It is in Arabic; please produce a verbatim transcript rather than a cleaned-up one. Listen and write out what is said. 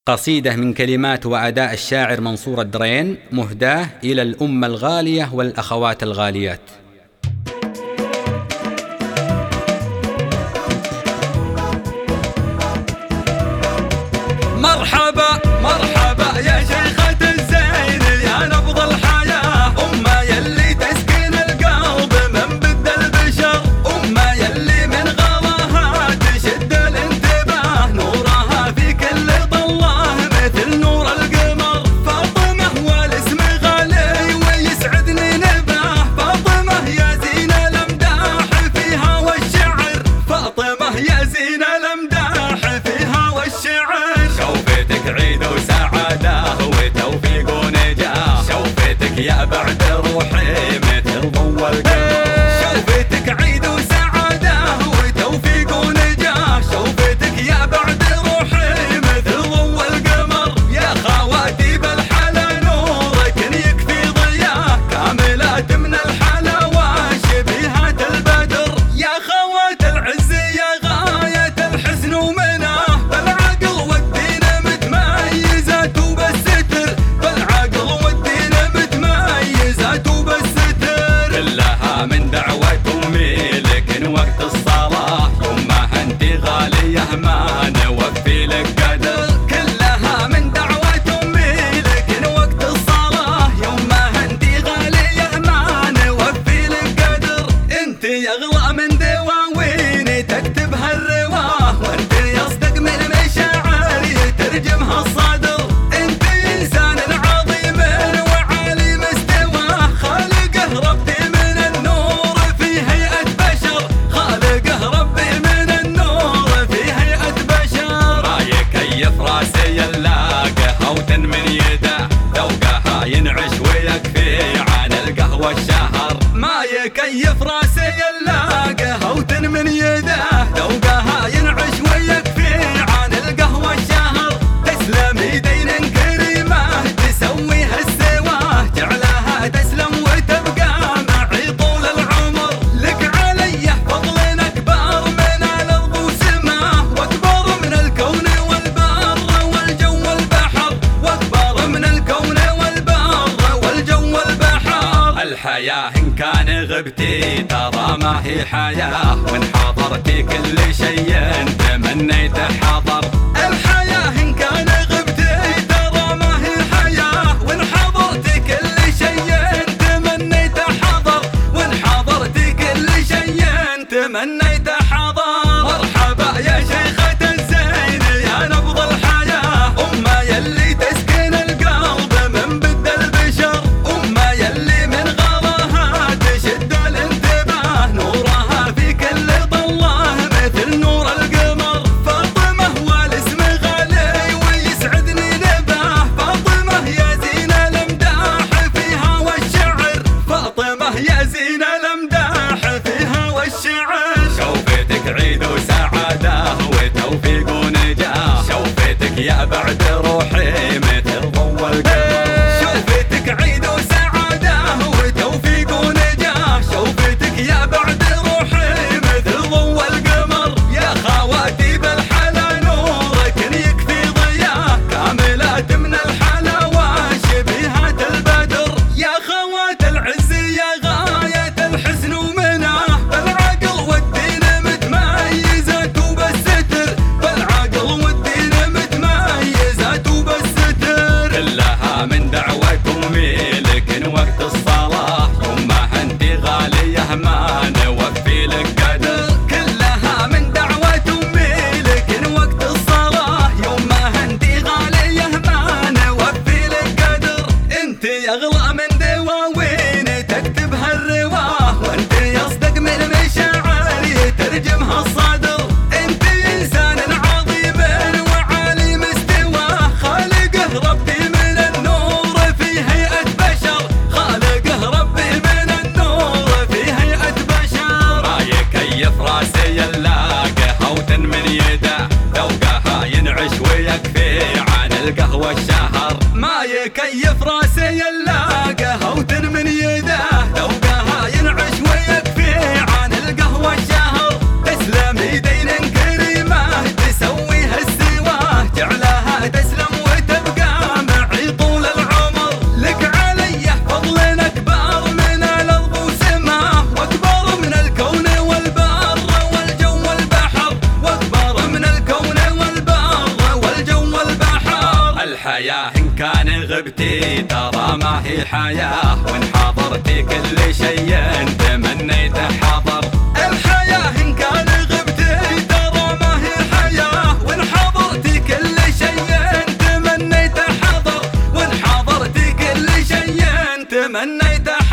قصيدة من كلمات وأداء الشاعر منصور الدرين، مهداة إلى الأمة الغالية والأخوات الغاليات. مرحبا مرحبا يا شيخة الزين، يا نبض الحياة، أمة يلي تسكن القلب من بد البشر، أمة يلي من غلاها تشد الانتباه، نورها في كل ضلاه مثل نور القمر. فاطمة والاسم غالي ويسعدني نباه، فاطمة يا زين الامداح فيها والشعر، فاطمة يا زين الامداح فيها والشعر. شوفتك عيد وسعادة وتوفيق ونجاح، شوفتك يا بعد روحي مثل ضوء القمر. شوفتك عيد وسعادة وتوفيق ونجاح، شوفتك يا بعد روحي مثل ضوء القمر. يا خواتي بالحلا نورك يكفي ضياء، كاملات من الحلاوة شبيهات البدر. يا خوات العز يا غاية الحسن ومناه، بالعقل والدين متميزات وبالستر، بالعقل والدين متميزات وبالستر. كلها من دعوة أمي لكن وقت الصلاة، يما انتي غالية ما نوفي لك قدر. كلها من دعوة أمي لكن وقت الصلاة، يما انتي غالية ما نوفي لك قدر. انتي أغلى من دواويني تكتبها الرواه، وانتي أصدق من مشاعر يترجمها الصدر. انتي إنسان عظيم وعالي مستواه، خالقه ربي من النور في هيئة بشر، خالقه ربي من النور في هيئة بشر. ما يكيف راسي اللاقه هوتا من يده، ذوقها ينعش ويكفي عن القهوة الشهر. ما يكيف راسي اللاقه هوتا من يده، ذوقها ينعش ويكفي عن القهوة الشهر. تسلم يدين كريمة تسويها السواه، جعلها تسلم وتبقى معي طول العمر. لك علي فضل أكبر من الأرض وسماه، وأكبر من الكون والبر والجو والبحر، وأكبر من الكون والبر والجو والبحر. الحياة إن كان غبتي ترى ما هي حياة، وإن حضرتي كل شيء تمنيت حضر. الحياة إن كان غبتي ترى ما هي حياة، وإن حضرتي كل شيء تمنيت حضر، وإن حضرتي كل شيء تمنيت حضر. مرحبا يا شيخة الزين، يا نبض الحياة، أمة يلي تسكن القلب من بد البشر، أمة يلي من غلاها تشد الانتباه، نورها في كل ضلاه مثل نور القمر. فاطمة والاسم غالي ويسعدني نباه، فاطمة يا زين الامداح فيها والشعر، فاطمة يا زين الامداح فيها والشعر. شوفتك عيد وسعادة وتوفيق ونجاح، شوفتك يا بعد روحي مثل ضوء القمر. شوفتك عيد وسعادة وتوفيق ونجاح، شوفتك يا بعد روحي مثل ضوء القمر. يا خواتي بالحلا نورك يكفي ضياء، كاملات من الحلاوة شبيهات البدر. يا خوات العز يا غاية الحسن ومناه، بالعقل والدين متميزات وبالستر، بالعقل والدين متميزات وبالستر. كلها من دعوة أمي لكن وقت الصلاة، يما انتي غالية ما نوفي لك قدر. كلها من دعوة أمي لكن وقت الصلاة، يما انتي غالية ما نوفي لك قدر. انتي أغلى من دواويني تكتبها الرواه، وانتي أصدق من مشاعر يترجمها الصدر. انتي إنسان عظيم وعالي مستواه، خالقه ربي من النور في هيئة بشر، خالقه ربي من النور في هيئة بشر. ما يكيف راسي اللاقه هوتا من يده، ذوقها ينعش ويكفي عن القهوة الشهر. ما يكيف راسي اللاقه هوتا من يده، ذوقها ينعش ويكفي عن القهوة الشهر. تسلم يدين كريمة تسويها السواه، جعلها تسلم غبتي ترى ما هي حياة، وإن حضرتي كل شيء تمنيت حضر. الحياة إن كان غبتي ترى ما هي حياة، وإن حضرتي كل شيء تمنيت حضر، وإن حضرتي كل شيء تمنيت حضر.